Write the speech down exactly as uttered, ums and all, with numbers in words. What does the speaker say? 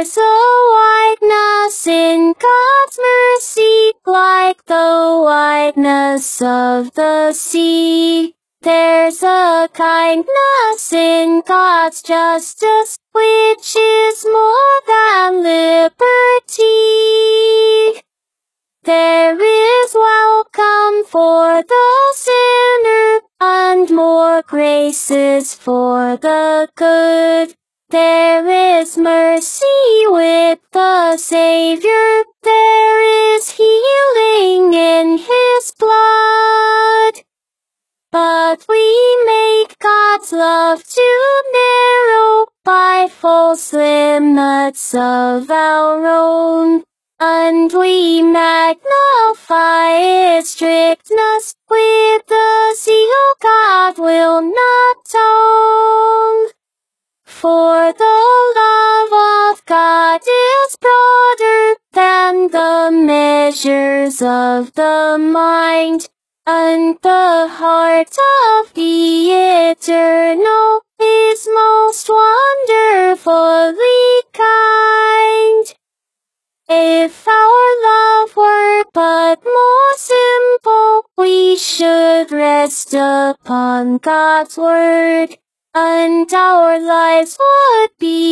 There's a whiteness in God's mercy, like the whiteness of the sea. There's a kindness in God's justice, which is more than liberty. There is welcome for the sinner, and more graces for the good. There is mercy with the Savior, there is healing in His blood. But we make God's love too narrow by false limits of our own, and we magnify its strictness with the zeal God will not own. For the love of God is broader than the measures of the mind, and the heart of the Eternal is most wonderfully kind. If our love were but more simple, we should rest upon God's word, and our lives would be